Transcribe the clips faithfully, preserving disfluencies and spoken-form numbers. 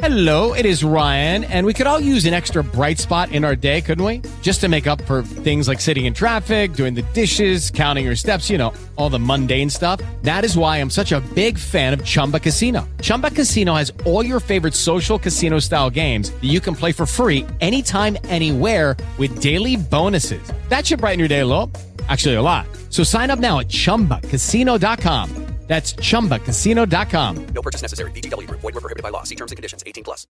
Hello, it is Ryan, and we could all use an extra bright spot in our day, couldn't we? Just to make up for things like sitting in traffic, doing the dishes, counting your steps, you know, all the mundane stuff. That is why I'm such a big fan of Chumba Casino. Chumba Casino has all your favorite social casino-style games that you can play for free anytime, anywhere with daily bonuses. That should brighten your day a little. Actually, a lot. So sign up now at chumba casino dot com. That's chumba casino dot com. No purchase necessary. V G W Group. Void where prohibited by law. See terms and conditions. eighteen plus.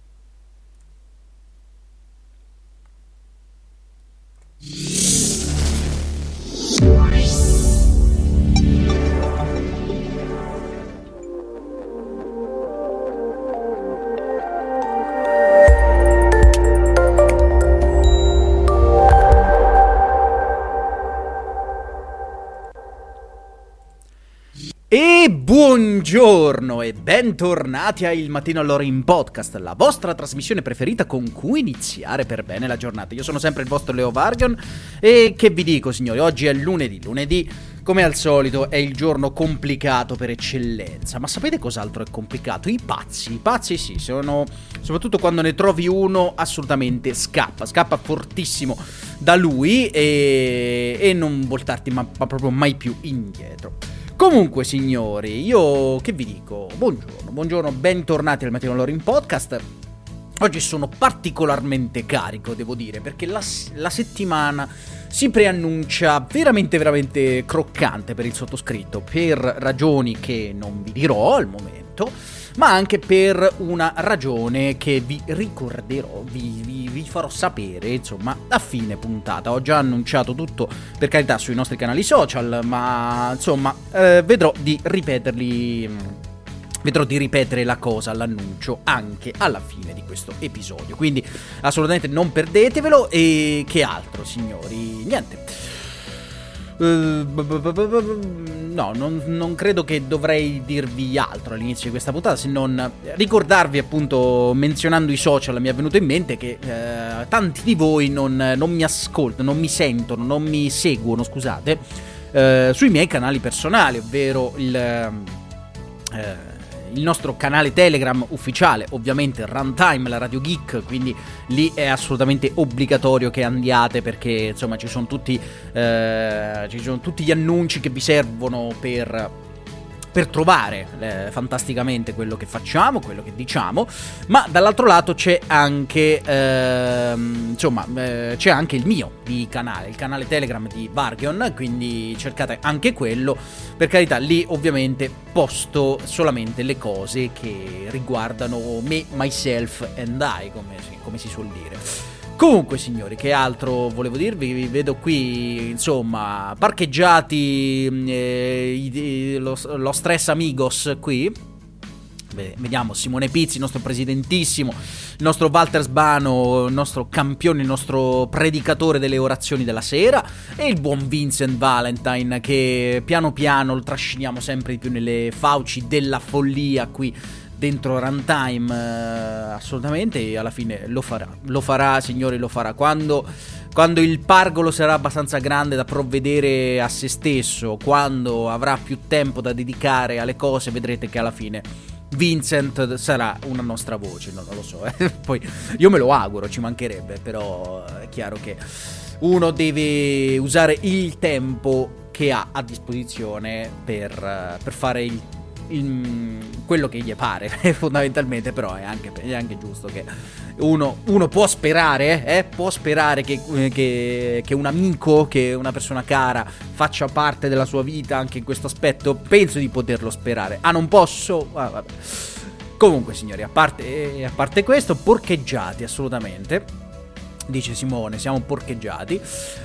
E buongiorno e bentornati a Il Mattino all'Ora in Podcast, la vostra trasmissione preferita con cui iniziare per bene la giornata. Io sono sempre il vostro Leo Vargon e che vi dico, signori, oggi è lunedì. Lunedì, come al solito, è il giorno complicato per eccellenza. Ma sapete cos'altro è complicato? I pazzi. I pazzi sì, sono... soprattutto quando ne trovi uno, assolutamente scappa. Scappa fortissimo da lui e, e non voltarti ma, ma proprio mai più indietro. Comunque, signori, io che vi dico? Buongiorno, buongiorno, bentornati al Mattino all'Ora in Podcast. Oggi sono particolarmente carico, devo dire, perché la, la settimana si preannuncia veramente, veramente croccante per il sottoscritto, per ragioni che non vi dirò al momento, ma anche per una ragione che vi ricorderò, vi, vi, vi farò sapere, insomma, a fine puntata. Ho già annunciato tutto, per carità, sui nostri canali social, ma, insomma, eh, vedrò di ripeterli... Vedrò di ripetere la cosa, l'annuncio, anche alla fine di questo episodio. Quindi assolutamente non perdetevelo. E che altro, signori? Niente. Uh, no, non, non credo che dovrei dirvi altro all'inizio di questa puntata, se non ricordarvi, appunto, menzionando i social, mi è venuto in mente che eh, tanti di voi non, non mi ascoltano, non mi sentono, non mi seguono, scusate, eh, sui miei canali personali, ovvero il... Eh, il nostro canale Telegram ufficiale, ovviamente Runtime, la Radio Geek, quindi lì è assolutamente obbligatorio che andiate, perché insomma ci sono tutti eh, ci sono tutti gli annunci che vi servono per per trovare eh, fantasticamente quello che facciamo, quello che diciamo, ma dall'altro lato c'è anche ehm, insomma eh, c'è anche il mio di canale, il canale Telegram di Vargon, quindi cercate anche quello. Per carità, lì ovviamente posto solamente le cose che riguardano me, myself and I, come si, come si suol dire. Comunque, signori, che altro volevo dirvi? Vi vedo qui, insomma, parcheggiati eh, i, lo, lo Stress Amigos qui. Beh, vediamo Simone Pizzi, il nostro presidentissimo, il nostro Walter Sbano, il nostro campione, il nostro predicatore delle orazioni della sera, e il buon Vincent Valentine, che piano piano lo trasciniamo sempre di più nelle fauci della follia qui dentro Runtime, eh, assolutamente, e alla fine lo farà, lo farà, signori, lo farà. Quando, quando il pargolo sarà abbastanza grande da provvedere a se stesso, quando avrà più tempo da dedicare alle cose, vedrete che alla fine Vincent sarà una nostra voce. No, non lo so, eh. Poi io me lo auguro, ci mancherebbe, però è chiaro che uno deve usare il tempo che ha a disposizione per, per fare il In quello che gli pare fondamentalmente. Però è anche, è anche giusto che uno, uno può sperare eh, può sperare che, che, che un amico, che una persona cara faccia parte della sua vita anche in questo aspetto. Penso di poterlo sperare. Ah, non posso? Ah, vabbè. Comunque, signori, a parte, a parte questo, porcheggiati assolutamente, dice Simone, siamo porcheggiati.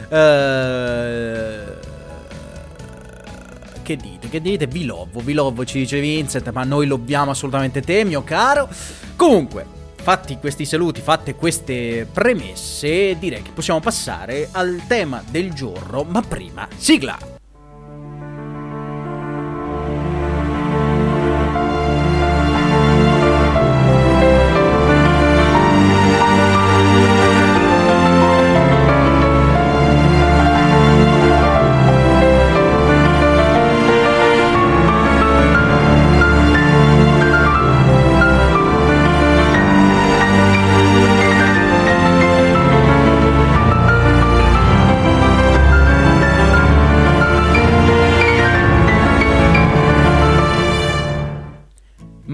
Ehm Che dite, che dite? Vi lovo, vi lovo, ci dice Vincent, ma noi lobbiamo assolutamente te, mio caro. Comunque, fatti questi saluti, fatte queste premesse, direi che possiamo passare al tema del giorno, ma prima, sigla!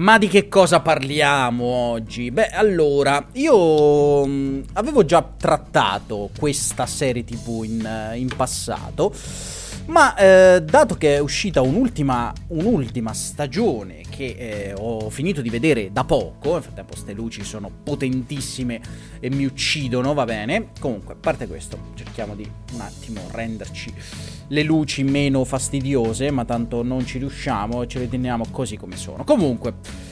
Ma di che cosa parliamo oggi? Beh, allora, io mh, avevo già trattato questa serie tivù in, in passato, ma eh, dato che è uscita un'ultima, un'ultima stagione che eh, ho finito di vedere da poco, nel frattempo ste luci sono potentissime e mi uccidono, va bene? Comunque, a parte questo, cerchiamo di un attimo renderci le luci meno fastidiose, ma tanto non ci riusciamo e ce le teniamo così come sono. Comunque,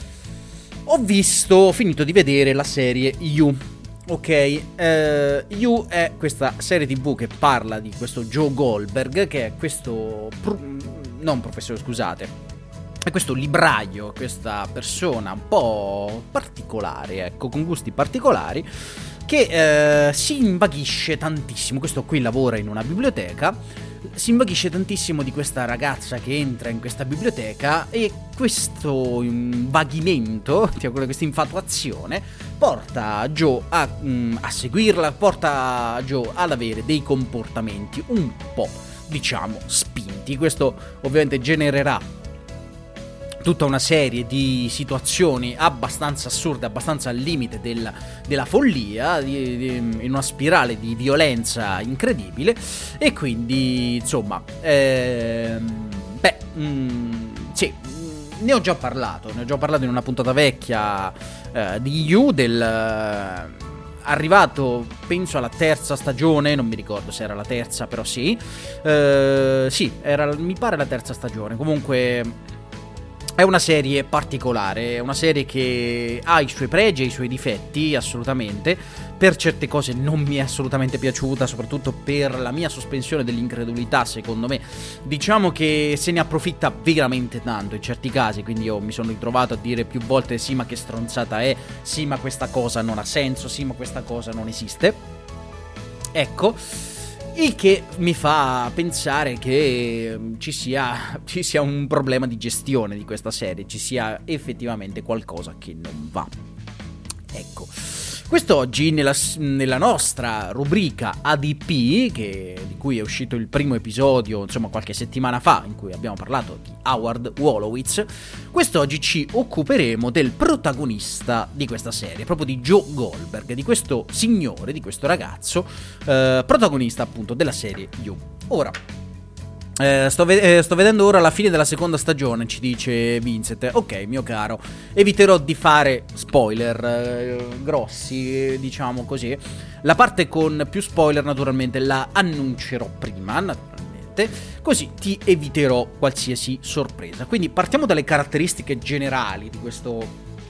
ho visto, ho finito di vedere la serie You. Ok, eh, You è questa serie tivù che parla di questo Joe Goldberg, che è questo, pro- non professore, scusate, è questo libraio, questa persona un po' particolare, ecco, con gusti particolari, che eh, si invaghisce tantissimo. Questo qui lavora in una biblioteca, si invaghisce tantissimo di questa ragazza che entra in questa biblioteca, e questo invaghimento, questa infatuazione, porta Joe a, mm, a seguirla, porta Joe ad avere dei comportamenti un po', diciamo, spinti. Questo ovviamente genererà tutta una serie di situazioni abbastanza assurde, abbastanza al limite del, della follia, di, di, in una spirale di violenza incredibile, e quindi, insomma, ehm, beh, mh, sì, ne ho già parlato, ne ho già parlato in una puntata vecchia eh, di You, del... Eh, arrivato penso alla terza stagione, non mi ricordo se era la terza, però sì, eh, sì, era, mi pare la terza stagione. Comunque è una serie particolare, è una serie che ha i suoi pregi e i suoi difetti, assolutamente. Per certe cose non mi è assolutamente piaciuta, soprattutto per la mia sospensione dell'incredulità, secondo me. Diciamo che se ne approfitta veramente tanto in certi casi, quindi io mi sono ritrovato a dire più volte sì ma che stronzata è, sì ma questa cosa non ha senso, sì ma questa cosa non esiste. Ecco, il che mi fa pensare che ci sia, ci sia un problema di gestione di questa serie, ci sia effettivamente qualcosa che non va. Ecco, quest'oggi nella, nella nostra rubrica A D P, che, di cui è uscito il primo episodio, insomma qualche settimana fa, in cui abbiamo parlato di Howard Wolowitz, quest'oggi ci occuperemo del protagonista di questa serie, proprio di Joe Goldberg, di questo signore, di questo ragazzo, eh, protagonista appunto della serie You. Ora, Eh, sto, ve- eh, sto vedendo ora la fine della seconda stagione, ci dice Vincent. Ok, mio caro, eviterò di fare spoiler eh, grossi, diciamo così. La parte con più spoiler naturalmente la annuncerò prima, naturalmente, così ti eviterò qualsiasi sorpresa. Quindi partiamo dalle caratteristiche generali di questo,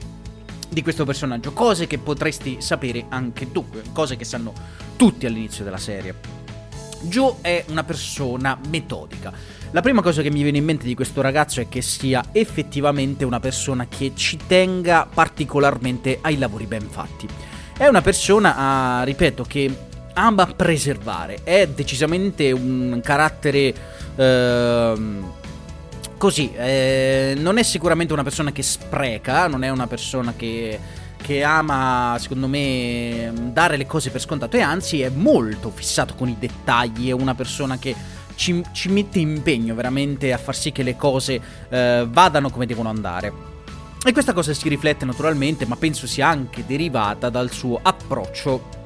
di questo personaggio, cose che potresti sapere anche tu, cose che sanno tutti all'inizio della serie. Joe è una persona metodica. La prima cosa che mi viene in mente di questo ragazzo è che sia effettivamente una persona che ci tenga particolarmente ai lavori ben fatti. È una persona, ah, ripeto, che ama preservare. È decisamente un carattere eh, così. Eh, non è sicuramente una persona che spreca, non è una persona che... che ama, secondo me, dare le cose per scontato, e anzi è molto fissato con i dettagli, è una persona che ci, ci mette impegno veramente a far sì che le cose eh, vadano come devono andare. E questa cosa si riflette naturalmente, ma penso sia anche derivata dal suo approccio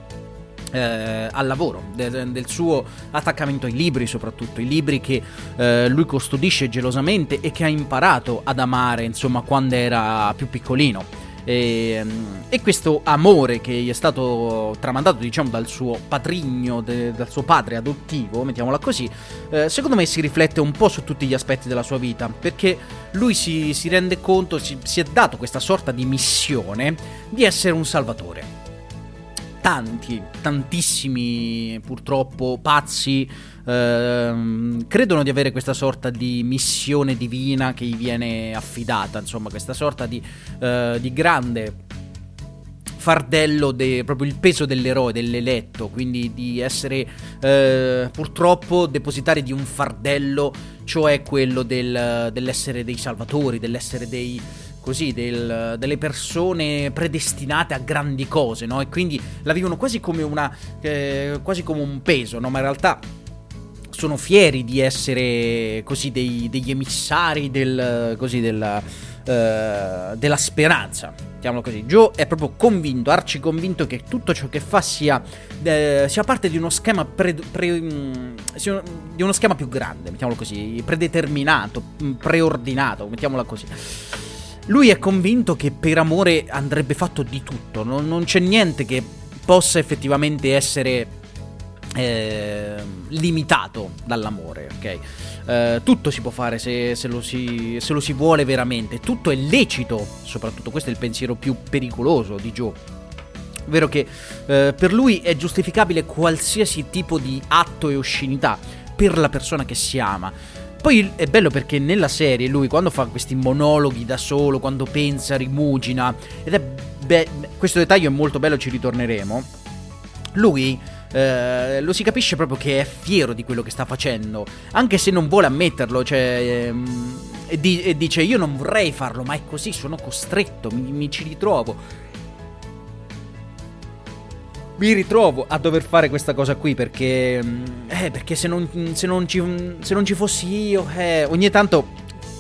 Eh, al lavoro, de- del suo attaccamento ai libri, soprattutto i libri che eh, lui custodisce gelosamente e che ha imparato ad amare, insomma, quando era più piccolino. E, e questo amore che gli è stato tramandato, diciamo, dal suo patrigno, de, dal suo padre adottivo, mettiamola così, eh, secondo me si riflette un po' su tutti gli aspetti della sua vita, perché lui si, si rende conto, si, si è dato questa sorta di missione di essere un salvatore. Tanti, tantissimi purtroppo pazzi ehm, credono di avere questa sorta di missione divina che gli viene affidata, insomma questa sorta di, eh, di grande fardello, de, proprio il peso dell'eroe, dell'eletto, quindi di essere eh, purtroppo depositari di un fardello, cioè quello del, dell'essere dei salvatori, dell'essere dei... così, del, delle persone predestinate a grandi cose, no? E quindi la vivono quasi come una eh, quasi come un peso, no? Ma in realtà sono fieri di essere così dei, degli emissari del così del eh, della speranza, mettiamolo così. Joe è proprio convinto, arciconvinto che tutto ciò che fa sia, eh, sia parte di uno schema pre, pre, mh, sia di uno schema più grande, mettiamolo così, predeterminato, preordinato, mettiamola così. Lui è convinto che per amore andrebbe fatto di tutto, non, non c'è niente che possa effettivamente essere eh, limitato dall'amore, ok? Uh, tutto si può fare se, se, lo si, se lo si vuole veramente, tutto è lecito, soprattutto questo è il pensiero più pericoloso di Joe, ovvero che uh, per lui è giustificabile qualsiasi tipo di atto e oscenità per la persona che si ama. Poi è bello perché nella serie lui, quando fa questi monologhi da solo, quando pensa, rimugina, ed è be- questo dettaglio è molto bello, ci ritorneremo, lui Uh, lo si capisce proprio che è fiero di quello che sta facendo, anche se non vuole ammetterlo, cioè, ehm, e, di- e dice io non vorrei farlo, ma è così, sono costretto, mi, mi ci ritrovo mi ritrovo a dover fare questa cosa qui perché eh, perché se non, se non ci se non ci fossi io, eh, ogni tanto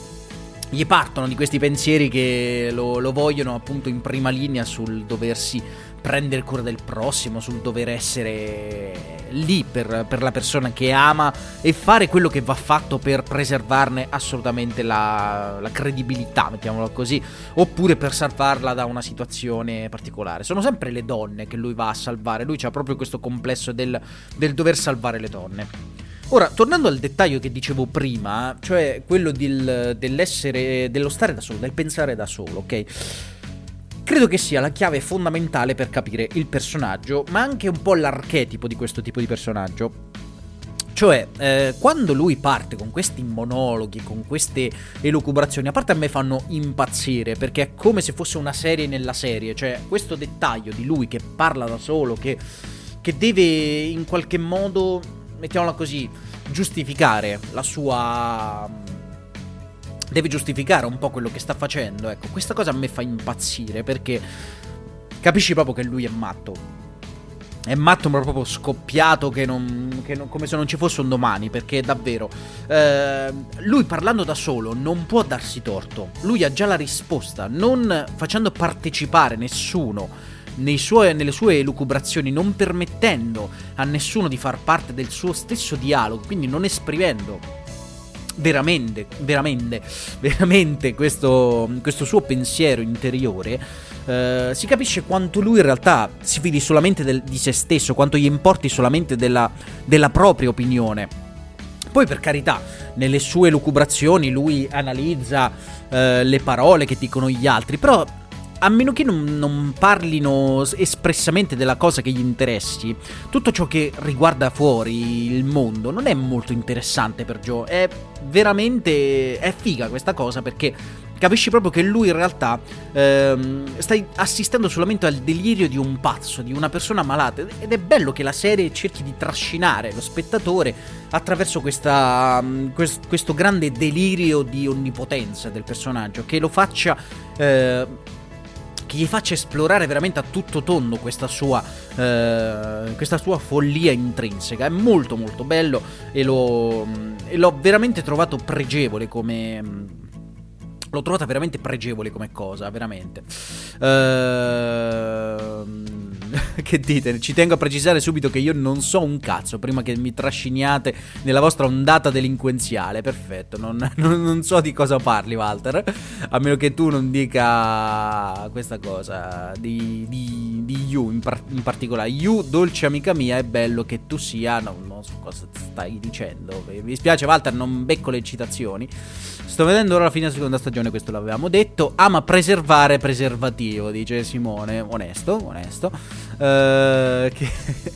gli partono di questi pensieri che lo, lo vogliono appunto in prima linea sul doversi prendere cura del prossimo, sul dover essere lì per, per la persona che ama e fare quello che va fatto per preservarne assolutamente la, la credibilità, mettiamola così, oppure per salvarla da una situazione particolare. Sono sempre le donne che lui va a salvare, lui c'ha proprio questo complesso del, del dover salvare le donne. Ora, tornando al dettaglio che dicevo prima, cioè quello del, dell'essere, dello stare da solo, del pensare da solo, ok? Credo che sia la chiave fondamentale per capire il personaggio, ma anche un po' l'archetipo di questo tipo di personaggio. Cioè, eh, quando lui parte con questi monologhi, con queste elucubrazioni, a parte a me fanno impazzire, perché è come se fosse una serie nella serie. Cioè, questo dettaglio di lui che parla da solo, che, che deve in qualche modo, mettiamola così, giustificare la sua... deve giustificare un po' quello che sta facendo, ecco, questa cosa a me fa impazzire, perché capisci proprio che lui è matto, è matto ma proprio scoppiato, che non, che non, come se non ci fosse un domani, perché davvero eh, lui parlando da solo non può darsi torto, lui ha già la risposta, non facendo partecipare nessuno nei suoi, nelle sue elucubrazioni, non permettendo a nessuno di far parte del suo stesso dialogo, quindi non esprimendo veramente, veramente, veramente questo, questo suo pensiero interiore, eh, si capisce quanto lui in realtà si fidi solamente del, di se stesso, quanto gli importi solamente della, della propria opinione. Poi, per carità, nelle sue lucubrazioni lui analizza eh, le parole che dicono gli altri, però a meno che non, non parlino espressamente della cosa che gli interessi, tutto ciò che riguarda fuori il mondo non è molto interessante per Joe. È veramente... è figa questa cosa, perché capisci proprio che lui in realtà ehm, stai assistendo solamente al delirio di un pazzo, di una persona malata, ed è bello che la serie cerchi di trascinare lo spettatore attraverso questa, quest, questo grande delirio di onnipotenza del personaggio, che lo faccia... Eh, che gli faccia esplorare veramente a tutto tondo questa sua eh, questa sua follia intrinseca. È molto molto bello e, lo, e l'ho veramente trovato pregevole come... l'ho trovata veramente pregevole come cosa, veramente. Ehm... Che dite? Ci tengo a precisare subito che io non so un cazzo prima che mi trasciniate nella vostra ondata delinquenziale. Perfetto, non, non, non so di cosa parli, Walter, a meno che tu non dica questa cosa di, di, di You in, par- in particolare. You, dolce amica mia, è bello che tu sia... No, non so cosa stai dicendo. Mi spiace, Walter, non becco le citazioni. Sto vedendo ora la fine della seconda stagione, questo l'avevamo detto. Ama preservare preservativo, dice Simone. Onesto, onesto. Uh, che...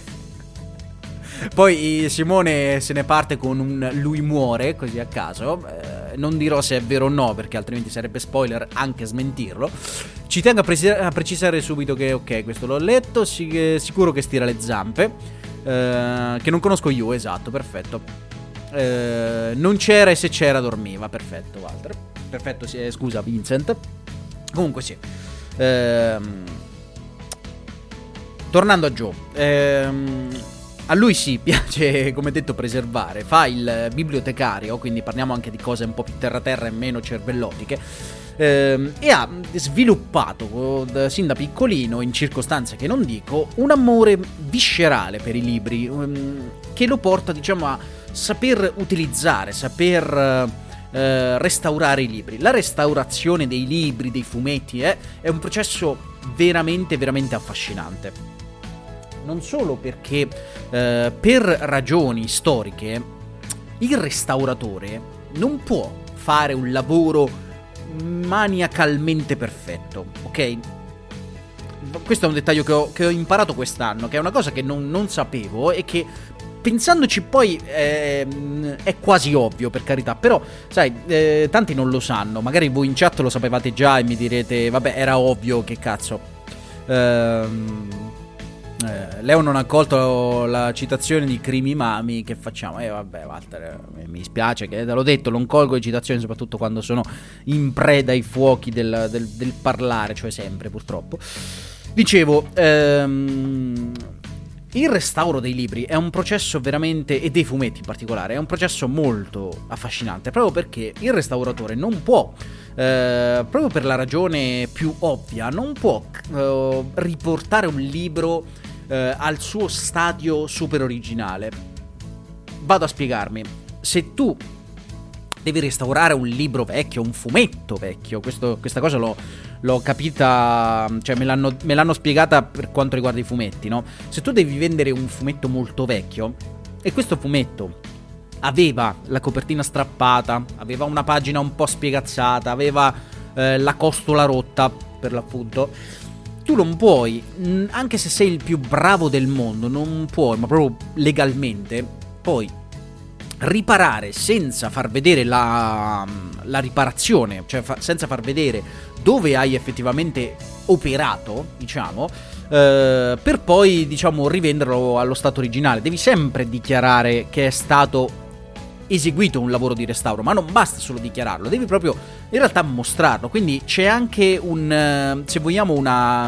Poi Simone se ne parte con un lui muore, così a caso. uh, Non dirò se è vero o no, perché altrimenti sarebbe spoiler anche smentirlo. Ci tengo a, presi- a precisare subito che ok, questo l'ho letto, si- sicuro che stira le zampe. uh, Che non conosco io, esatto, perfetto. Uh, non c'era e se c'era dormiva. Perfetto, Walter. Perfetto, sì, scusa Vincent. Comunque sì. Ehm, tornando a Joe, ehm, a lui sì, piace, come detto, preservare. Fa il bibliotecario, quindi parliamo anche di cose un po' più terra terra e meno cervellotiche. ehm, e ha sviluppato sin da piccolino, in circostanze che non dico, un amore viscerale per i libri, ehm, che lo porta, diciamo, a saper utilizzare, saper eh, restaurare i libri. La restaurazione dei libri, dei fumetti eh, è un processo veramente veramente affascinante, non solo perché eh, per ragioni storiche il restauratore non può fare un lavoro maniacalmente perfetto, ok? Questo è un dettaglio che ho, che ho imparato quest'anno, che è una cosa che non, non sapevo e che, pensandoci poi, eh, è quasi ovvio, per carità. Però, sai, eh, tanti non lo sanno. Magari voi in chat lo sapevate già e mi direte, vabbè, era ovvio, che cazzo. Ehm... Eh, Leo non ha colto la citazione di Crimi Mami, che facciamo? Eh vabbè, Walter, eh, mi spiace che te l'ho detto, non colgo le citazioni soprattutto quando sono in preda ai fuochi del, del, del parlare, cioè sempre, purtroppo. Dicevo, ehm, il restauro dei libri è un processo veramente, e dei fumetti in particolare, è un processo molto affascinante, proprio perché il restauratore non può, eh, proprio per la ragione più ovvia, non può eh, riportare un libro Uh, al suo stadio super originale. Vado a spiegarmi. Se tu devi restaurare un libro vecchio, un fumetto vecchio, questo, questa cosa l'ho, l'ho capita, cioè me l'hanno, me l'hanno spiegata per quanto riguarda i fumetti, no? Se tu devi vendere un fumetto molto vecchio e questo fumetto aveva la copertina strappata, aveva una pagina un po' spiegazzata, aveva eh, la costola rotta, per l'appunto, tu non puoi, anche se sei il più bravo del mondo, non puoi, ma proprio legalmente, poi riparare senza far vedere la, la riparazione, cioè fa, senza far vedere dove hai effettivamente operato, diciamo, eh, per poi, diciamo, rivenderlo allo stato originale. Devi sempre dichiarare che è stato eseguito un lavoro di restauro, ma non basta solo dichiararlo, devi proprio in realtà mostrarlo. Quindi c'è anche un, se vogliamo, una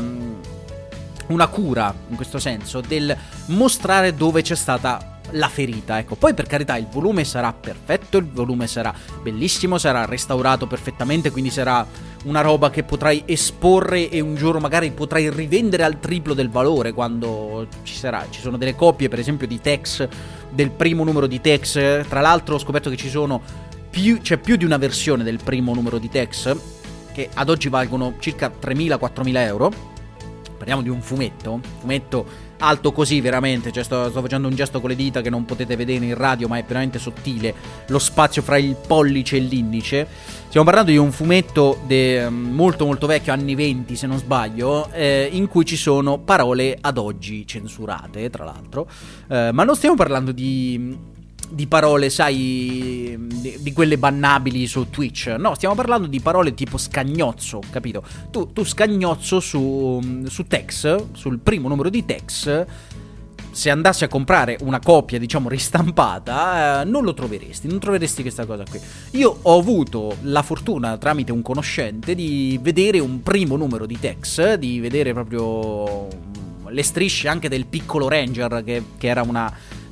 una cura in questo senso del mostrare dove c'è stata la ferita, ecco. Poi, per carità, il volume sarà perfetto, il volume sarà bellissimo, sarà restaurato perfettamente, quindi sarà una roba che potrai esporre e un giorno magari potrai rivendere al triplo del valore quando ci sarà. Ci sono delle copie, per esempio, di Tex, del primo numero di Tex. Tra l'altro ho scoperto che ci sono più, c'è più di una versione del primo numero di Tex, che ad oggi valgono circa tremila quattromila euro. Parliamo di un fumetto, fumetto alto così veramente, cioè sto, sto facendo un gesto con le dita che non potete vedere in radio, ma è veramente sottile lo spazio fra il pollice e l'indice. Stiamo parlando di un fumetto de, molto molto vecchio, anni venti se non sbaglio, eh, in cui ci sono parole ad oggi censurate, tra l'altro, eh, ma non stiamo parlando di... di parole, sai, di, di quelle bannabili su Twitch. No, stiamo parlando di parole tipo scagnozzo, capito? Tu, tu scagnozzo su, su Tex, sul primo numero di Tex, se andassi a comprare una copia, diciamo, ristampata, eh, non lo troveresti, non troveresti questa cosa qui. Io ho avuto la fortuna, tramite un conoscente, di vedere un primo numero di Tex, di vedere proprio le strisce anche del Piccolo Ranger, che, che era una...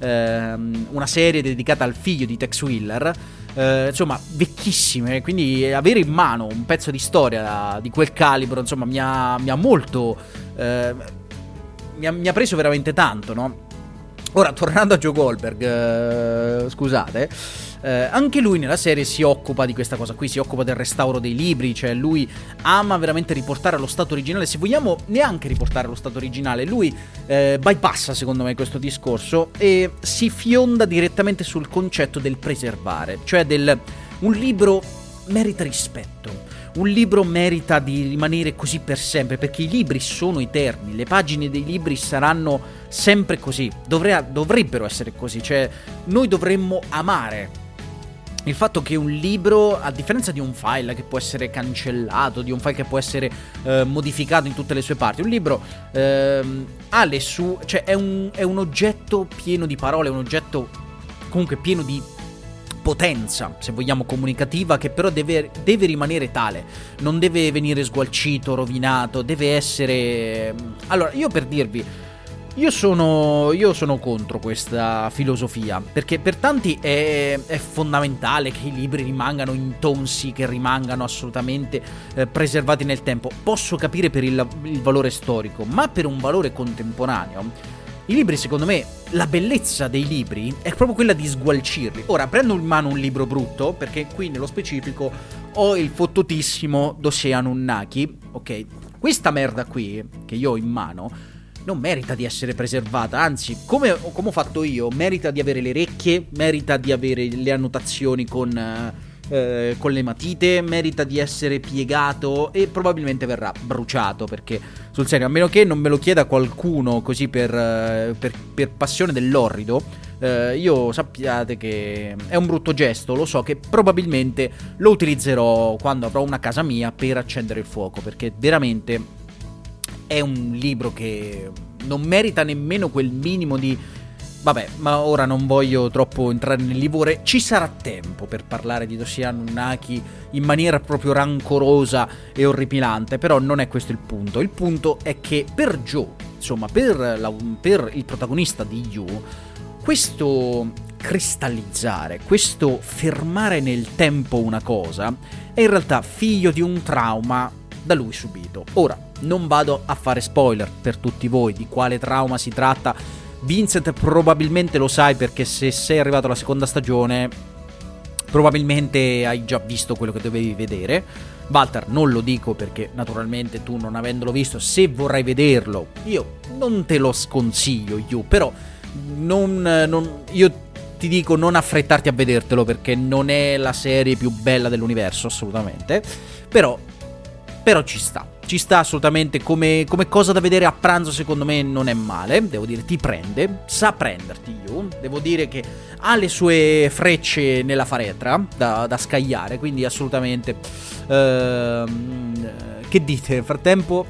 una serie dedicata al figlio di Tex Willer, eh, insomma vecchissime, quindi avere in mano un pezzo di storia di quel calibro, insomma, mi ha, mi ha molto eh, mi, ha, mi ha preso veramente tanto, no? Ora, tornando a Joe Goldberg, eh, scusate, eh, anche lui nella serie si occupa di questa cosa qui, si occupa del restauro dei libri, cioè lui ama veramente riportare allo stato originale, se vogliamo neanche riportare allo stato originale, lui eh, bypassa secondo me questo discorso e si fionda direttamente sul concetto del preservare, cioè del un libro merita rispetto. Un libro merita di rimanere così per sempre, perché i libri sono eterni, le pagine dei libri saranno sempre così, Dovre- dovrebbero essere così, cioè noi dovremmo amare il fatto che un libro, a differenza di un file che può essere cancellato, di un file che può essere eh, modificato in tutte le sue parti, un libro ehm, ha le sue, cioè è un, è un oggetto pieno di parole, è un oggetto comunque pieno di potenza, se vogliamo, comunicativa, che però deve, deve rimanere tale, non deve venire sgualcito, rovinato, deve essere... Allora, io per dirvi, Io sono, io sono contro questa filosofia, perché per tanti è, è fondamentale che i libri rimangano intonsi, che rimangano assolutamente eh, preservati nel tempo. Posso capire per il, il valore storico, ma per un valore contemporaneo, i libri, secondo me, la bellezza dei libri è proprio quella di sgualcirli. Ora, prendo in mano un libro brutto, perché qui nello specifico ho il fottutissimo Dossier Anunnaki, ok? Questa merda qui, che io ho in mano, non merita di essere preservata, anzi, come, come ho fatto io, merita di avere le recchie, merita di avere le annotazioni con, eh, con le matite, merita di essere piegato e probabilmente verrà bruciato, perché sul serio, a meno che non me lo chieda qualcuno così per, per, per passione dell'orrido, eh, io sappiate che è un brutto gesto, lo so che probabilmente lo utilizzerò quando avrò una casa mia per accendere il fuoco, perché veramente è un libro che non merita nemmeno quel minimo di... Vabbè, ma ora non voglio troppo entrare nel livore. Ci sarà tempo per parlare di Dossier Anunnaki in maniera proprio rancorosa e orripilante, però non è questo il punto. Il punto è che per Joe, insomma, per, la, per il protagonista di You, questo cristallizzare, questo fermare nel tempo una cosa, è in realtà figlio di un trauma da lui subito. Ora, non vado a fare spoiler per tutti voi di quale trauma si tratta. Vincent probabilmente lo sai, perché se sei arrivato alla seconda stagione probabilmente hai già visto quello che dovevi vedere. Walter non lo dico perché naturalmente tu, non avendolo visto, se vorrai vederlo, io non te lo sconsiglio, io, però non, non, io ti dico non affrettarti a vedertelo, perché non è la serie più bella dell'universo, assolutamente. Però Però ci sta, ci sta assolutamente come, come cosa da vedere a pranzo, secondo me non è male, devo dire, ti prende, sa prenderti You, devo dire che ha le sue frecce nella faretra da, da scagliare, quindi assolutamente, ehm, che dite, nel frattempo,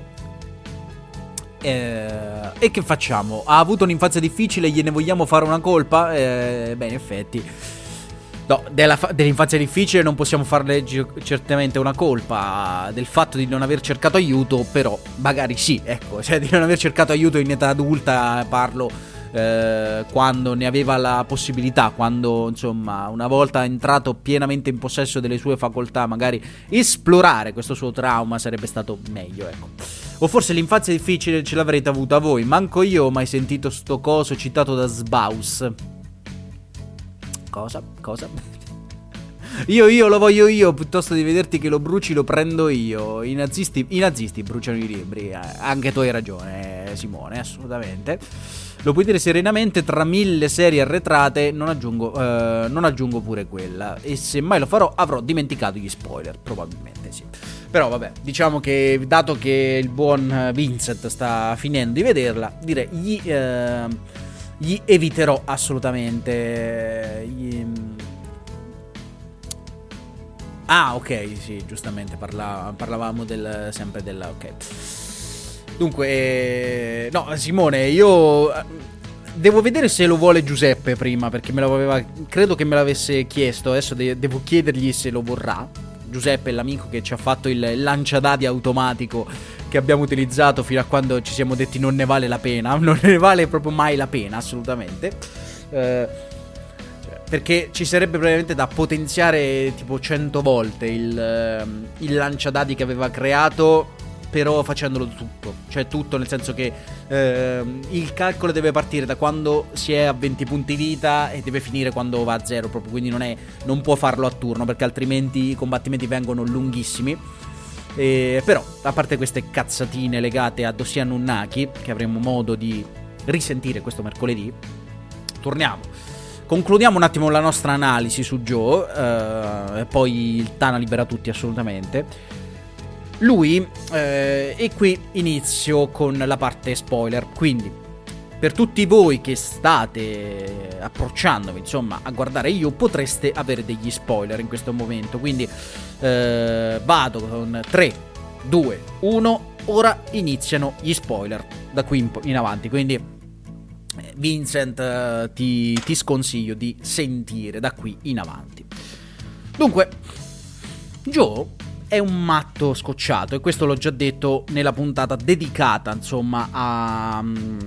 eh, e che facciamo? Ha avuto un'infanzia difficile, gliene vogliamo fare una colpa? Eh, beh, in effetti... No, della fa- dell'infanzia difficile non possiamo farle gi- certamente una colpa, del fatto di non aver cercato aiuto, però magari sì, ecco, cioè di non aver cercato aiuto in età adulta, parlo eh, quando ne aveva la possibilità, quando insomma una volta entrato pienamente in possesso delle sue facoltà, magari esplorare questo suo trauma sarebbe stato meglio, ecco. O forse l'infanzia difficile ce l'avrete avuta voi, manco io ho mai sentito sto coso citato da Sbaus. Cosa? Cosa? Io, io lo voglio io, piuttosto di vederti che lo bruci lo prendo io. I nazisti, i nazisti bruciano i libri, eh, anche tu hai ragione, Simone, assolutamente. Lo puoi dire serenamente, tra mille serie arretrate non aggiungo, eh, non aggiungo pure quella. E se mai lo farò avrò dimenticato gli spoiler, probabilmente sì. Però vabbè, diciamo che dato che il buon Vincent sta finendo di vederla, direi gli... Eh, gli eviterò assolutamente. Gli... Ah, ok, sì, giustamente parla... parlavamo del sempre della. Ok. Dunque, no, Simone, io devo vedere se lo vuole Giuseppe prima, perché me l'aveva. Credo che me l'avesse chiesto. Adesso de- devo chiedergli se lo vorrà. Giuseppe è l'amico che ci ha fatto il lanciadadi automatico che abbiamo utilizzato fino a quando ci siamo detti non ne vale la pena, non ne vale proprio mai la pena, assolutamente, eh, perché ci sarebbe probabilmente da potenziare tipo cento volte il, il lanciadadi che aveva creato, però facendolo tutto, cioè tutto nel senso che eh, il calcolo deve partire da quando si è a venti punti vita e deve finire quando va a zero proprio, quindi non, è, non può farlo a turno, perché altrimenti i combattimenti vengono lunghissimi. Eh, però, a parte queste cazzatine legate a Dossier Anunnaki, che avremo modo di risentire questo mercoledì, torniamo. Concludiamo un attimo la nostra analisi su Joe, eh, e poi il Tana libera tutti assolutamente. Lui, eh, e qui inizio con la parte spoiler, quindi per tutti voi che state approcciandovi insomma a guardare io, potreste avere degli spoiler in questo momento, quindi eh, vado con tre, due, uno, ora iniziano gli spoiler da qui in, in avanti, quindi Vincent eh, ti, ti sconsiglio di sentire da qui in avanti. Dunque, Joe è un matto scocciato, e questo l'ho già detto nella puntata dedicata insomma a,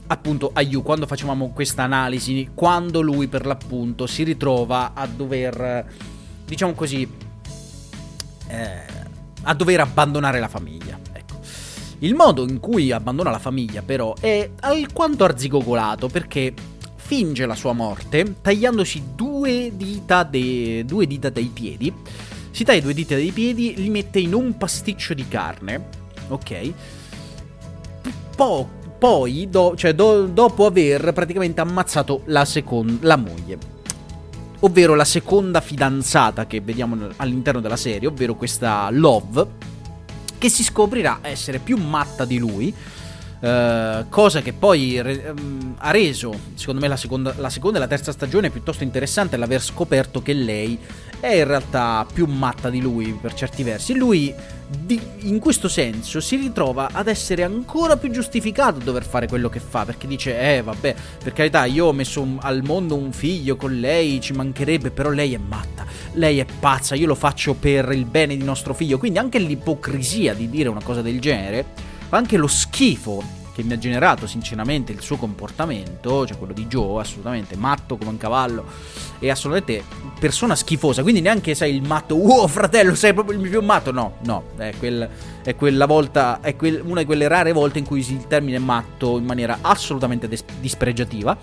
appunto a Yu, quando facevamo questa analisi, quando lui per l'appunto si ritrova a dover, diciamo così, eh, a dover abbandonare la famiglia. Ecco, il modo in cui abbandona la famiglia però è alquanto arzigogolato, perché finge la sua morte tagliandosi due dita, de- due dita dai piedi. Si taglia due dita dai piedi, li mette in un pasticcio di carne, ok? Po- poi, do- cioè do- dopo aver praticamente ammazzato la, secon- la moglie, ovvero la seconda fidanzata che vediamo all'interno della serie, ovvero questa Love, che si scoprirà essere più matta di lui. Uh, cosa che poi re- um, ha reso, secondo me, la seconda, la seconda e la terza stagione piuttosto interessante, l'aver scoperto che lei è in realtà più matta di lui per certi versi. Lui di, in questo senso si ritrova ad essere ancora più giustificato a dover fare quello che fa, perché dice eh vabbè, per carità, io ho messo un, al mondo un figlio con lei, ci mancherebbe, però lei è matta, lei è pazza, io lo faccio per il bene di nostro figlio. Quindi anche l'ipocrisia di dire una cosa del genere, anche lo schifo che mi ha generato sinceramente il suo comportamento, cioè quello di Joe, assolutamente matto come un cavallo e assolutamente persona schifosa. Quindi neanche sei il matto, wow fratello, sei proprio il più matto, no, no, è, quel, è quella volta, è quel, una di quelle rare volte in cui usi il termine matto in maniera assolutamente des- dispregiativa.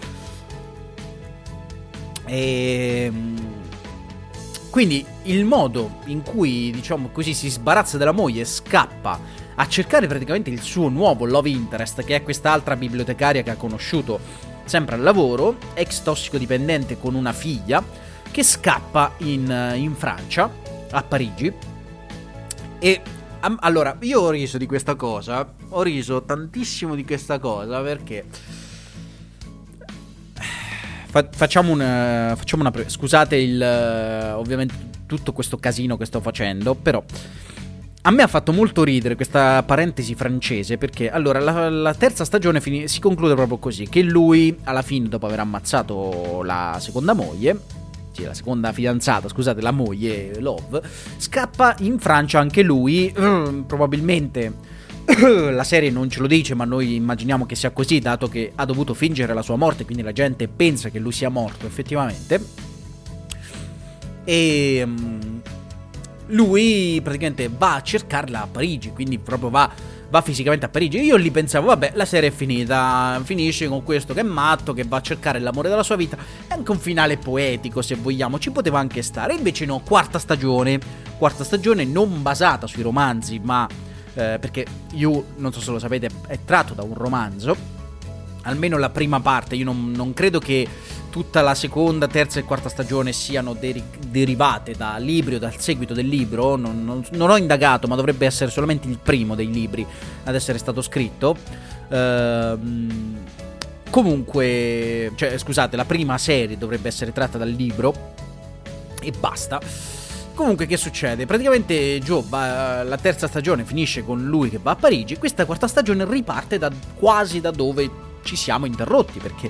E quindi il modo in cui, diciamo così, si sbarazza della moglie e scappa a cercare praticamente il suo nuovo love interest, che è quest'altra bibliotecaria che ha conosciuto sempre al lavoro, ex tossicodipendente con una figlia, che scappa in, in Francia, a Parigi. E am, allora, io ho riso di questa cosa, ho riso tantissimo di questa cosa, perché Fa, facciamo una, facciamo una pre- scusate il ovviamente tutto questo casino che sto facendo, però a me ha fatto molto ridere questa parentesi francese, perché allora la, la terza stagione fini- si conclude proprio così, che lui alla fine, dopo aver ammazzato la seconda moglie, sì, la seconda fidanzata, scusate, la moglie Love, scappa in Francia anche lui, uh, probabilmente la serie non ce lo dice, ma noi immaginiamo che sia così, dato che ha dovuto fingere la sua morte, quindi la gente pensa che lui sia morto effettivamente. E um, lui praticamente va a cercarla a Parigi, quindi proprio va, va fisicamente a Parigi. Io lì pensavo, vabbè, la serie è finita, finisce con questo che è matto, che va a cercare l'amore della sua vita. È anche un finale poetico, se vogliamo, ci poteva anche stare. Invece no, quarta stagione, quarta stagione non basata sui romanzi, ma eh, perché You, non so se lo sapete, è tratto da un romanzo, almeno la prima parte. Io non, non credo che tutta la seconda, terza e quarta stagione siano deri- derivate da libri o dal seguito del libro. Non, non, non ho indagato, ma dovrebbe essere solamente il primo dei libri ad essere stato scritto. Ehm, comunque, cioè, scusate, la prima serie dovrebbe essere tratta dal libro e basta. Comunque, che succede? Praticamente Joe va, la terza stagione finisce con lui che va a Parigi. Questa quarta stagione riparte da quasi da dove ci siamo interrotti, perché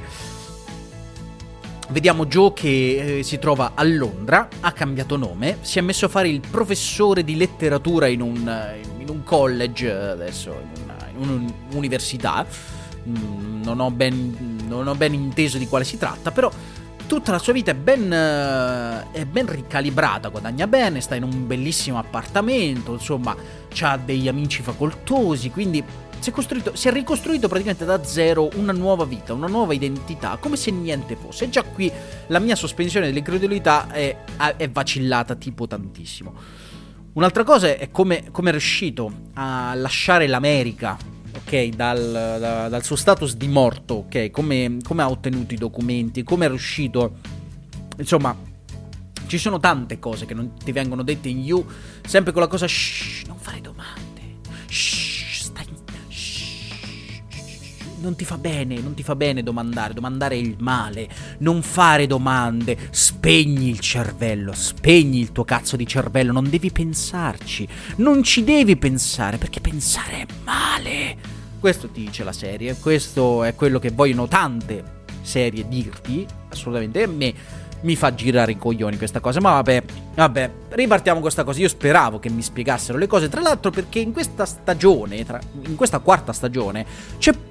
vediamo Joe che eh, si trova a Londra, ha cambiato nome, si è messo a fare il professore di letteratura in un, in un college, adesso in, una, in un'università. Mm, non ho ben, non ho ben inteso di quale si tratta, però tutta la sua vita è ben, è ben ricalibrata, guadagna bene, sta in un bellissimo appartamento, insomma, ha degli amici facoltosi, quindi si è, costruito, si è ricostruito praticamente da zero una nuova vita, una nuova identità, come se niente fosse. E già qui la mia sospensione dell'incredulità è, è vacillata tipo tantissimo. Un'altra cosa è come, come è riuscito a lasciare l'America, ok, dal, da, dal suo status di morto, ok, come, come ha ottenuto i documenti, come è riuscito, insomma, ci sono tante cose che non ti vengono dette in You, sempre con la cosa, shh, non fare domande, shh, stai, shh, non ti fa bene, non ti fa bene domandare, domandare è il male, non fare domande, spegni il cervello, spegni il tuo cazzo di cervello, non devi pensarci, non ci devi pensare, perché pensare è male. Questo ti dice la serie, questo è quello che vogliono tante serie dirti, assolutamente. A me mi fa girare i coglioni questa cosa, ma vabbè, vabbè, ripartiamo con questa cosa. Io speravo che mi spiegassero le cose, tra l'altro perché in questa stagione, tra, in questa quarta stagione, c'è pure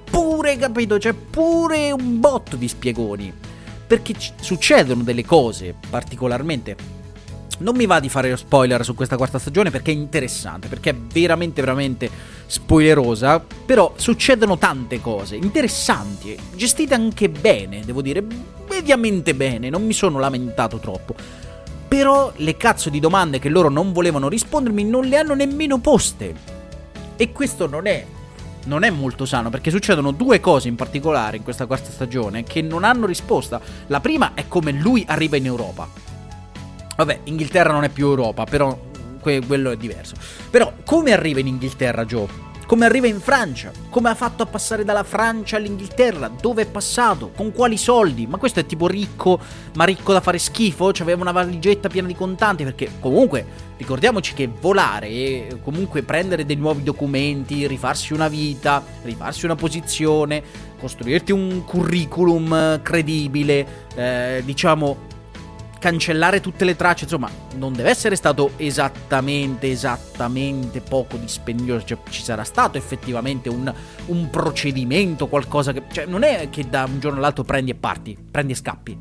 pure, capito, c'è pure un botto di spiegoni, perché c- succedono delle cose particolarmente. Non mi va di fare spoiler su questa quarta stagione perché è interessante, perché è veramente veramente spoilerosa, però succedono tante cose interessanti, gestite anche bene, devo dire, mediamente bene, non mi sono lamentato troppo. Però le cazzo di domande che loro non volevano rispondermi non le hanno nemmeno poste. E questo non è non è molto sano, perché succedono due cose in particolare in questa quarta stagione che non hanno risposta. La prima è come lui arriva in Europa. Vabbè, Inghilterra non è più Europa, però que- quello è diverso. Però come arriva in Inghilterra Joe? Come arriva in Francia? Come ha fatto a passare dalla Francia all'Inghilterra? Dove è passato? Con quali soldi? Ma questo è tipo ricco, ma ricco da fare schifo? C'aveva una valigetta piena di contanti, perché comunque ricordiamoci che volare e comunque prendere dei nuovi documenti, rifarsi una vita, rifarsi una posizione, costruirti un curriculum credibile, eh, diciamo cancellare tutte le tracce, insomma, non deve essere stato esattamente, esattamente poco dispendioso, cioè ci sarà stato effettivamente un, un procedimento, qualcosa che, cioè non è che da un giorno all'altro prendi e parti, prendi e scappi.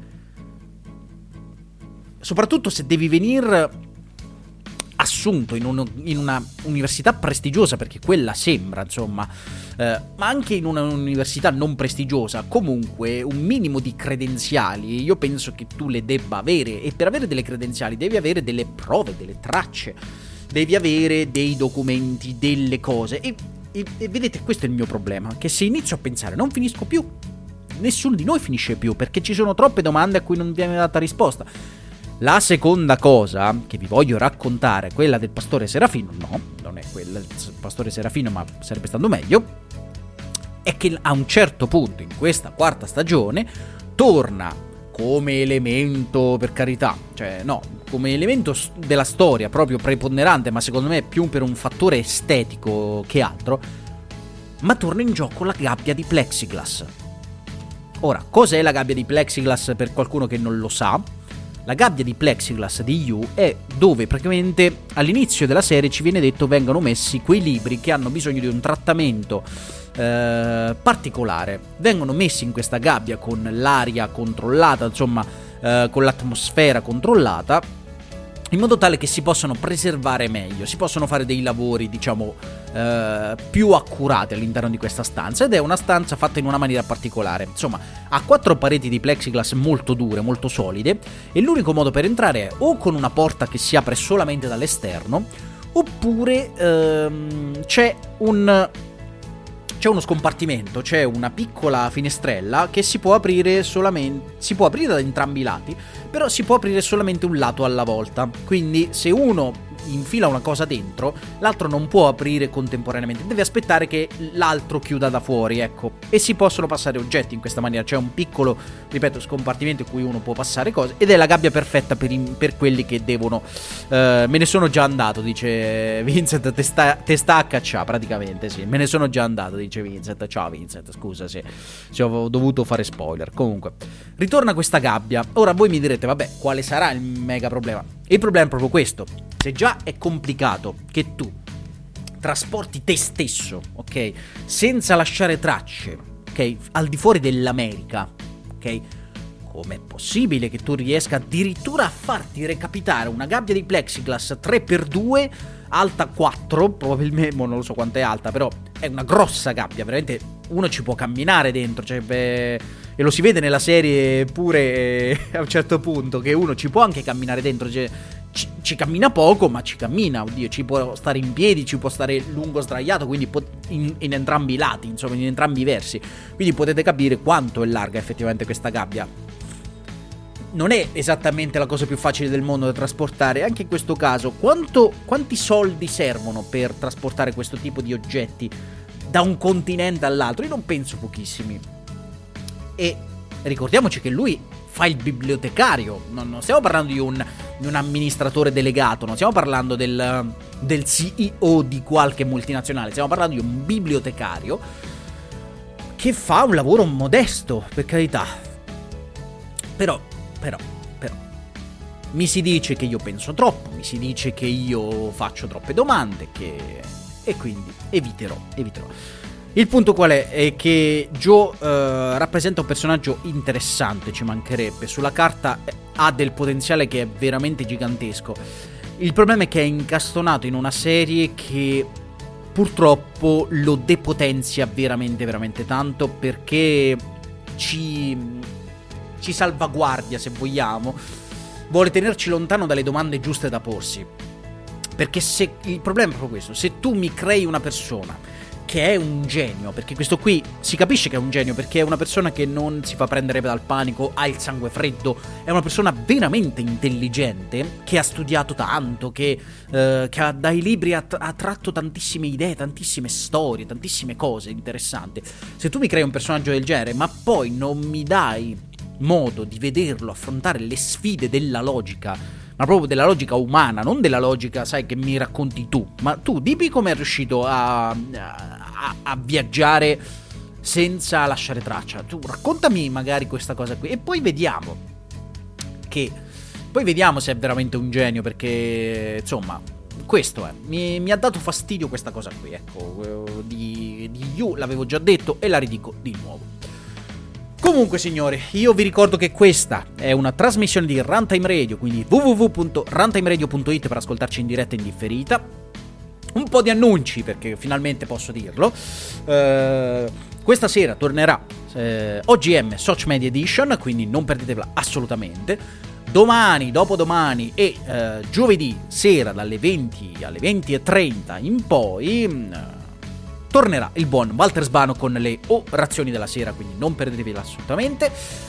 Soprattutto se devi venire assunto in, un, in una università prestigiosa, perché quella sembra, insomma, eh, ma anche in una università non prestigiosa, comunque un minimo di credenziali io penso che tu le debba avere, e per avere delle credenziali devi avere delle prove, delle tracce, devi avere dei documenti, delle cose, e, e, e vedete, questo è il mio problema, che se inizio a pensare non finisco più, nessuno di noi finisce più, perché ci sono troppe domande a cui non viene data risposta. La seconda cosa che vi voglio raccontare, quella del pastore Serafino, no, non è quella del pastore Serafino, ma sarebbe stato meglio, è che a un certo punto in questa quarta stagione torna come elemento, per carità, cioè no, come elemento della storia proprio preponderante, ma secondo me più per un fattore estetico che altro, ma torna in gioco la gabbia di plexiglass. Ora, cos'è la gabbia di plexiglass per qualcuno che non lo sa? La gabbia di plexiglass di You è dove praticamente all'inizio della serie ci viene detto vengono messi quei libri che hanno bisogno di un trattamento eh, particolare. Vengono messi in questa gabbia con l'aria controllata, insomma eh, con l'atmosfera controllata, in modo tale che si possano preservare meglio, si possono fare dei lavori, diciamo, eh, più accurati all'interno di questa stanza, ed è una stanza fatta in una maniera particolare. Insomma, ha quattro pareti di plexiglass molto dure, molto solide, e l'unico modo per entrare è o con una porta che si apre solamente dall'esterno, oppure ehm, c'è un... c'è uno scompartimento, c'è una piccola finestrella che si può aprire solamente, si può aprire da entrambi i lati, però si può aprire solamente un lato alla volta. Quindi se uno infila una cosa dentro, l'altro non può aprire contemporaneamente, deve aspettare che l'altro chiuda da fuori, ecco. E si possono passare oggetti in questa maniera, c'è un piccolo, ripeto, scompartimento in cui uno può passare cose, ed è la gabbia perfetta per, in, per quelli che devono uh, me ne sono già andato, dice Vincent, te sta, te sta a cacciare praticamente, sì, me ne sono già andato, dice Vincent. Ciao Vincent, scusa se, se ho dovuto fare spoiler. Comunque, ritorna questa gabbia. Ora voi mi direte, vabbè, quale sarà il mega problema? Il problema è proprio questo: se già è complicato che tu trasporti te stesso, ok, senza lasciare tracce, ok, al di fuori dell'America, ok, com'è possibile che tu riesca addirittura a farti recapitare una gabbia di plexiglass tre per due, alta quattro, probabilmente, non lo so quanto è alta, però è una grossa gabbia, veramente uno ci può camminare dentro, cioè, beh, e lo si vede nella serie pure eh, a un certo punto, che uno ci può anche camminare dentro, cioè, ci, ci cammina poco, ma ci cammina, oddio, ci può stare in piedi, ci può stare lungo sdraiato, quindi in, in entrambi i lati, insomma, in entrambi i versi, quindi potete capire quanto è larga effettivamente questa gabbia. Non è esattamente la cosa più facile del mondo da trasportare, anche in questo caso. Quanto, quanti soldi servono per trasportare questo tipo di oggetti da un continente all'altro? Io non penso pochissimi. E ricordiamoci che lui fa il bibliotecario, non, non stiamo parlando di un, di un amministratore delegato, non stiamo parlando del, del C E O di qualche multinazionale, stiamo parlando di un bibliotecario che fa un lavoro modesto, per carità. Però Però, però, mi si dice che io penso troppo, mi si dice che io faccio troppe domande, che... e quindi eviterò, eviterò. Il punto qual è? È che Joe eh, rappresenta un personaggio interessante, ci mancherebbe. Sulla carta ha del potenziale che è veramente gigantesco. Il problema è che è incastonato in una serie che purtroppo lo depotenzia veramente veramente tanto, perché ci, ci salvaguardia, se vogliamo. Vuole tenerci lontano dalle domande giuste da porsi. Perché se il problema è proprio questo: se tu mi crei una persona che è un genio, perché questo qui si capisce che è un genio, perché è una persona che non si fa prendere dal panico, ha il sangue freddo, è una persona veramente intelligente, che ha studiato tanto, che, eh, che ha, dai libri ha, ha tratto tantissime idee, tantissime storie, tantissime cose interessanti. Se tu mi crei un personaggio del genere, ma poi non mi dai modo di vederlo affrontare le sfide della logica, ma proprio della logica umana, non della logica, sai, che mi racconti tu, ma tu dimmi come è riuscito a, a, a viaggiare senza lasciare traccia. Tu raccontami magari questa cosa qui e poi vediamo che poi vediamo se è veramente un genio, perché insomma questo è, mi, mi ha dato fastidio questa cosa qui, ecco. Di, di You l'avevo già detto e la ridico di nuovo. Comunque signori, io vi ricordo che questa è una trasmissione di Runtime Radio, quindi w w w punto runtime radio punto it per ascoltarci in diretta e in differita. Un po' di annunci, perché finalmente posso dirlo. Uh, questa sera tornerà uh, O G M Soch Media Edition, quindi non perdetevela assolutamente. Domani, dopodomani e uh, giovedì sera dalle venti alle venti e trenta in poi... Uh, tornerà il buon Walter Sbano con le orazioni della sera, quindi non perdetevi assolutamente.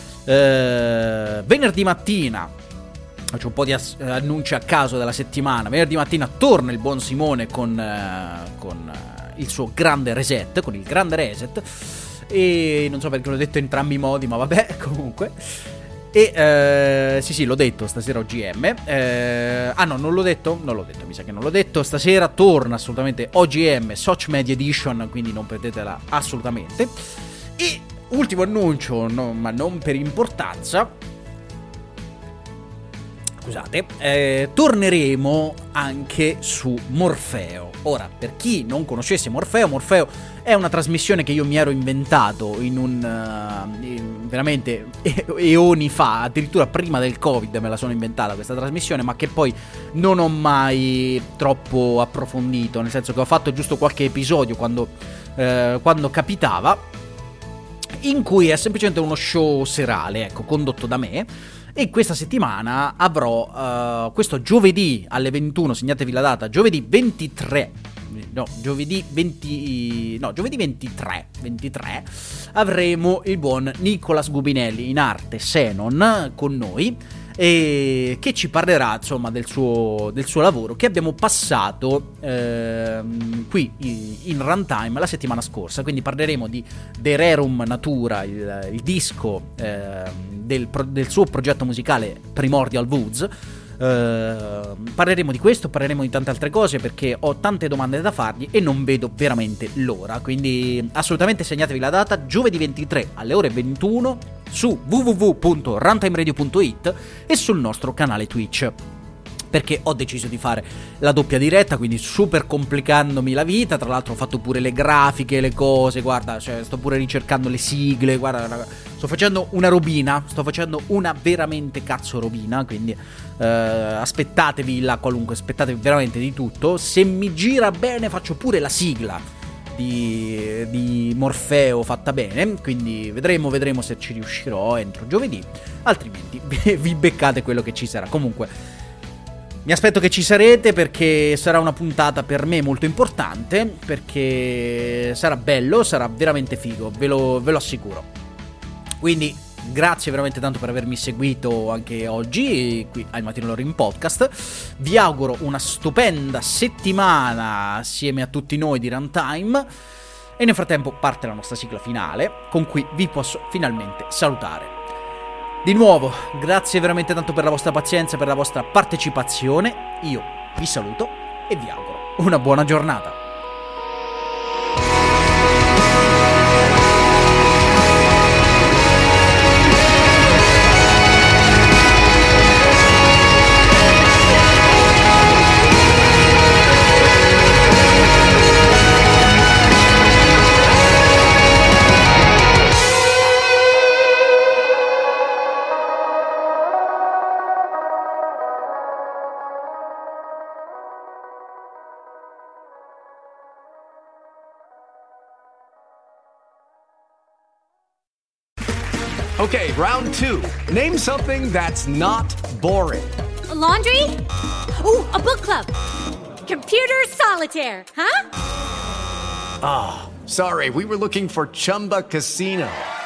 Eh, venerdì mattina, faccio un po' di ass- annunci a caso della settimana. Venerdì mattina torna il buon Simone con, eh, con eh, il suo grande reset, con il grande reset. E non so perché l'ho detto in entrambi i modi, ma vabbè, comunque. E eh, sì sì, l'ho detto, stasera O G M. eh, Ah no, non l'ho detto? Non l'ho detto, mi sa che non l'ho detto. Stasera torna assolutamente O G M Soch Media Edition, quindi non perdetela assolutamente. E ultimo annuncio, no, ma non per importanza, scusate, eh, torneremo anche su Morfeo. Ora, per chi non conoscesse Morfeo, Morfeo è una trasmissione che io mi ero inventato in un uh, in veramente eoni fa, addirittura prima del Covid me la sono inventata questa trasmissione, ma che poi non ho mai troppo approfondito, nel senso che ho fatto giusto qualche episodio quando, uh, quando capitava, in cui è semplicemente uno show serale, ecco, condotto da me. E questa settimana avrò uh, questo giovedì alle ventuno, segnatevi la data, giovedì ventitré, no, giovedì venti, no, giovedì ventitré, ventitré avremo il buon Nicolas Gubinelli, in arte Xenon, con noi, e che ci parlerà insomma del suo, del suo lavoro che abbiamo passato ehm, qui in Runtime la settimana scorsa. Quindi parleremo di The Rerum Natura, il, il disco ehm, del, del suo progetto musicale Primordial Woods. Uh, parleremo di questo, parleremo di tante altre cose, perché ho tante domande da fargli e non vedo veramente l'ora. Quindi assolutamente segnatevi la data, giovedì ventitré alle ore ventuno su w w w punto runtime radio punto it e sul nostro canale Twitch, perché ho deciso di fare la doppia diretta, quindi super complicandomi la vita. Tra l'altro ho fatto pure le grafiche, le cose, guarda, cioè sto pure ricercando le sigle, guarda, raga, sto facendo una robina, sto facendo una veramente cazzo robina, quindi eh, aspettatevi la qualunque, aspettatevi veramente di tutto. Se mi gira bene faccio pure la sigla di, di Morfeo fatta bene, quindi vedremo, vedremo se ci riuscirò entro giovedì, altrimenti vi beccate quello che ci sarà. Comunque mi aspetto che ci sarete, perché sarà una puntata per me molto importante, perché sarà bello, sarà veramente figo, ve lo, ve lo assicuro. Quindi grazie veramente tanto per avermi seguito anche oggi qui al Mattino Lore in podcast. Vi auguro una stupenda settimana assieme a tutti noi di Runtime, e nel frattempo parte la nostra sigla finale, con cui vi posso finalmente salutare. Di nuovo, grazie veramente tanto per la vostra pazienza, per la vostra partecipazione. Io vi saluto e vi auguro una buona giornata. Okay, round two. Name something that's not boring. A laundry? Ooh, a book club. Computer solitaire, huh? Ah, oh, sorry, we were looking for Chumba Casino.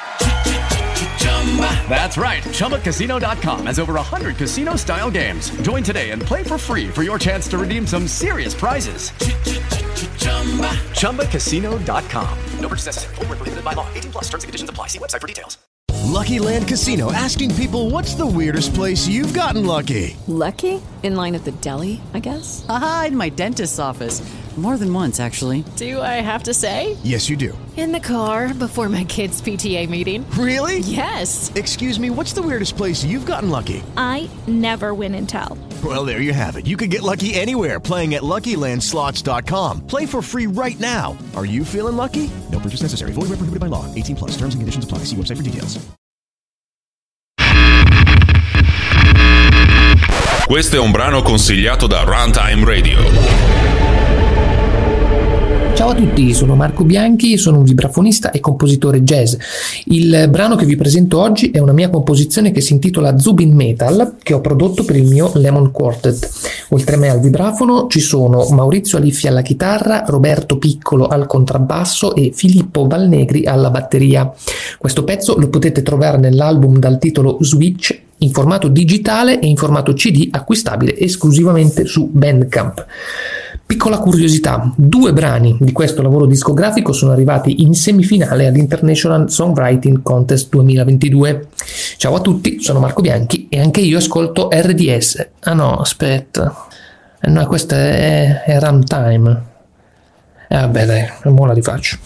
That's right, Chumba Casino dot com has over one hundred casino-style games. Join today and play for free for your chance to redeem some serious prizes. Chumba Casino dot com. No purchase necessary. Void where prohibited by law. eighteen plus terms and conditions apply. See website for details. Lucky Land Casino, asking people, what's the weirdest place you've gotten lucky? Lucky? In line at the deli, I guess? Aha, in my dentist's office. More than once, actually. Do I have to say? Yes, you do. In the car before my kids' P T A meeting. Really? Yes. Excuse me, what's the weirdest place you've gotten lucky? I never win and tell. Well, there you have it. You can get lucky anywhere, playing at Lucky Land Slots dot com. Play for free right now. Are you feeling lucky? No purchase necessary. Void where prohibited by law. eighteen plus. Terms and conditions apply. See website for details. Questo è un brano consigliato da Runtime Radio. Ciao a tutti, sono Marco Bianchi, sono un vibrafonista e compositore jazz. Il brano che vi presento oggi è una mia composizione che si intitola Zubin Metal, che ho prodotto per il mio Lemon Quartet. Oltre a me al vibrafono ci sono Maurizio Aliffi alla chitarra, Roberto Piccolo al contrabbasso e Filippo Valnegri alla batteria. Questo pezzo lo potete trovare nell'album dal titolo Switch, in formato digitale e in formato C D, acquistabile esclusivamente su Bandcamp. Piccola curiosità, due brani di questo lavoro discografico sono arrivati in semifinale all'International Songwriting Contest duemilaventidue. Ciao a tutti, sono Marco Bianchi e anche io ascolto R D S. Ah no, aspetta. Eh no, questa è, è Runtime. Eh vabbè dai, ora la rifaccio.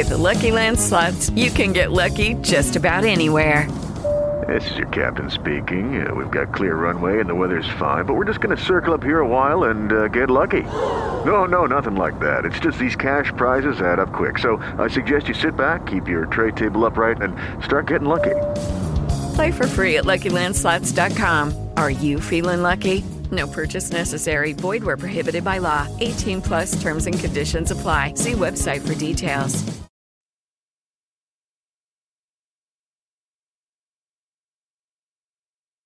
With the Lucky Land Slots, you can get lucky just about anywhere. This is your captain speaking. Uh, we've got clear runway and the weather's fine, but we're just going to circle up here a while and uh, get lucky. No, no, nothing like that. It's just these cash prizes add up quick. So I suggest you sit back, keep your tray table upright, and start getting lucky. Play for free at Lucky Land Slots dot com. Are you feeling lucky? No purchase necessary. Void where prohibited by law. eighteen plus terms and conditions apply. See website for details.